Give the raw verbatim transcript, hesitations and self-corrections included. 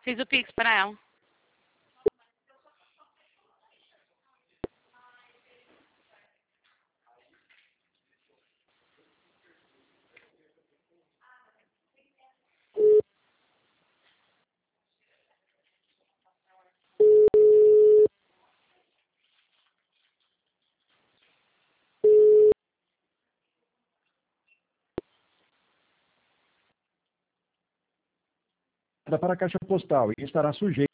Fiz o Pix para ela. Para a caixa postal e estará sujeito